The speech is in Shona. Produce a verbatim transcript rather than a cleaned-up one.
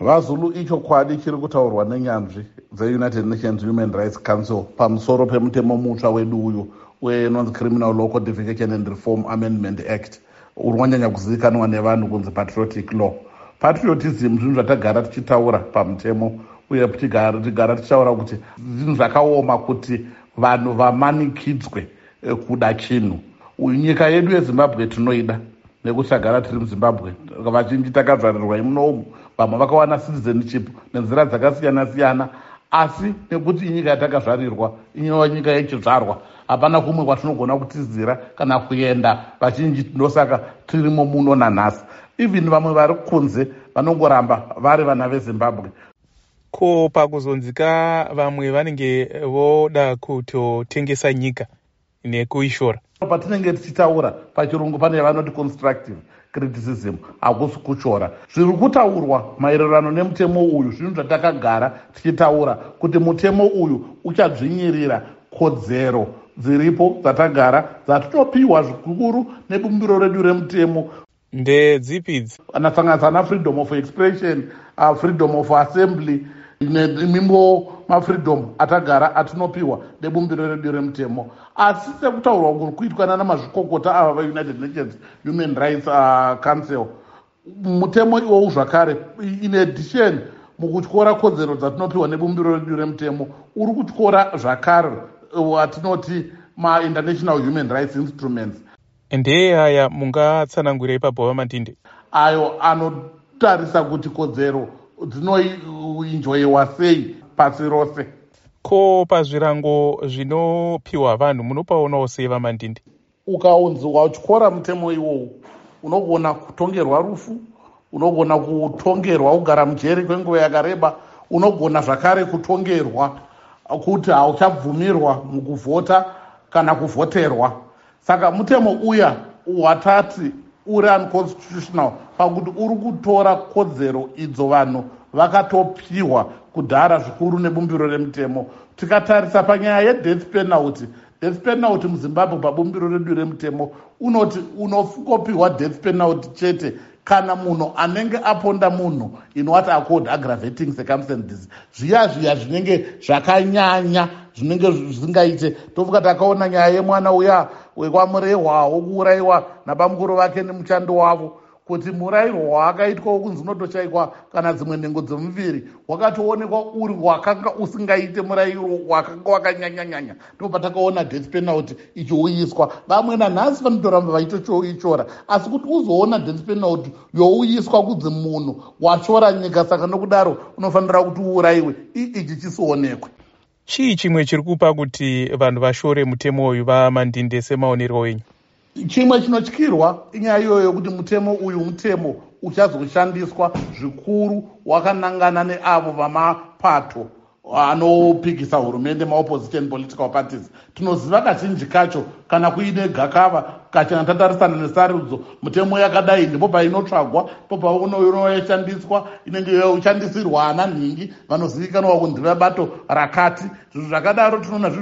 VaZulu ichokwadi chiri kutaurwa nenyanzvi dzeUnited Nations Human Rights Council pamusoro pemutemo mutsva wedu uyu wenonzi Criminal Law Codification and Reform Amendment Act uri wanyanya kuzivikanwa nevanhu kunzi patriotic law. Patriotism zvinhu zvatagara tichitaura pamutemo uye tigara tichitaura kuti zvinhu zvakaoma kuti vanhu vamanikidzwe kuda chinhu. Nyika yedu yeZimbabwe tinoida nekuti tagara tiri muZimbabwe, vazhinji takazvarirwa imunomu, vamwe vakawana citizenship nenzira dzakasiyana siyana, asi nekuti inyika yatakazvarirwa, inova nyika yechizvarwa, hapana kumwe kwatinogona kutizira kana kuenda, vazhinji ndosaka tirimo muno nanhasi. Even vamwe vari kunze vanongoramba vari vana veZimbabwe. Ko pakuzonzika vamwe vanenge voda kutotengesa nyika nekuishora. Patinenge tichitaura pachirungu pane vanoti constructive criticism, hakusi kuchora. Zviri kutaurwa maererano nemutemo uyu zvinhu zvatakagara tichitaura kuti mutemo uyu uchadzvinyirira kodzero dziripo dzatagara dzatinopiwa zvikuru nebumbiro redu remutemo. Ndedzipi idzi? Anosanganisa na freedom of expression, uh, freedom of assembly nemimbo mafreedom atagara atinopiwa nebumbiro redu remutemo. Asi sekutaurwa kuri kuitwa nana mazvikokota ava vaUnited Nations Human Rights uh, Council, mutemo iwowu zvakare in addition mukutyora kodzero dzatinopiwa nebumbiro redu remutemo uri kutyora zvakare watinoti ma-international human rights instruments. Ndeye aya mungatsanangura ipapo vaMandinde? Ayo anotarisa kuti kodzero dzinoenjoyiwa sei pasi rose. Ko pazvirango zvinopiwa vanhu munopaonawo sei vaMandinde? Ukaunzi watyora mutemo iwowu unogona kutongerwa rufu, unogona kutongerwa kugara mujeri kwenguva yakareba, unogona zvakare kutongerwa kuti hauchabvumirwa mukuvhota kana kuvhoterwa. Saka mutemo uya watati uri unconstitutional pakuti uri kutora kodzero idzo vanhu vakatopiwa kudhara zvikuru nebumbiro remutemo. Tikatarisa panyaya yedeath penalty, death penalty muZimbabwe pabumbiro redu remutemo unoti unokopiwa death penalty chete kana munhu anenge aponda munhu in what are called aggravating circumstances, zviya zviya zvinenge zvakanyanya zvinenge zvisingaite. Tofuka takaona nyaya yemwana uya wekwamurehwa wokuurayiwa nabamukuru vake nemuchando wavo, kuti murayirwo waakaitwa wokunzi unotoshayikwa kana dzimwe nhengo dzemuviri wakatoonekwa uri wakanga usingaite murayiro wakanga wakanyanyanyanya. Ndipo patakaona death penalty ichiuyiswa. Vamwe nanhasi vanotoramba vaitoichora, asi kuti uzoona death penalty youyiswa kunzi munhu wachora nyika, saka nokudaro unofanira kuti uurayiwe, ichi chisionekwe. Chii chimwe chiri kupa kuti vanhu vashore mutemo uyu vaMandinde semaonerwo enyu? Chimwe chinotyirwa inyaya iyoyo yokuti mutemo uyu mutemo uchazoshandiswa zvikuru wakanangana neavo vamapato anopikisa hurumende, maopposition political parties. Tinoziva kazhinji kacho kana kuine gakava kachena tatarisana nesarudzo mutemo yakadai ndipo painotsvagwa, ndipo paunoyoshandiswa, inenge yoshandisirwa ana nhingi vanozivikanwa kunzi vebato rakati. Zvinhu zvakadaro tinoona